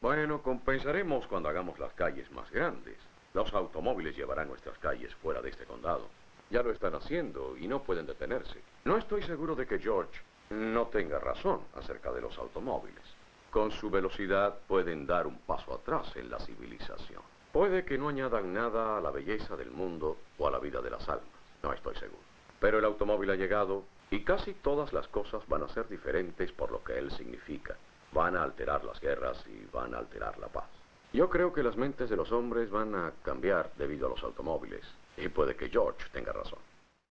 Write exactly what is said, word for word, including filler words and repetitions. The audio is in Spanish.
Bueno, compensaremos cuando hagamos las calles más grandes. Los automóviles llevarán nuestras calles fuera de este condado. Ya lo están haciendo y no pueden detenerse. No estoy seguro de que George no tenga razón acerca de los automóviles. Con su velocidad pueden dar un paso atrás en la civilización. Puede que no añadan nada a la belleza del mundo o a la vida de las almas. No estoy seguro. Pero el automóvil ha llegado y casi todas las cosas van a ser diferentes por lo que él significa. Van a alterar las guerras y van a alterar la paz. Yo creo que las mentes de los hombres van a cambiar debido a los automóviles. Y puede que George tenga razón.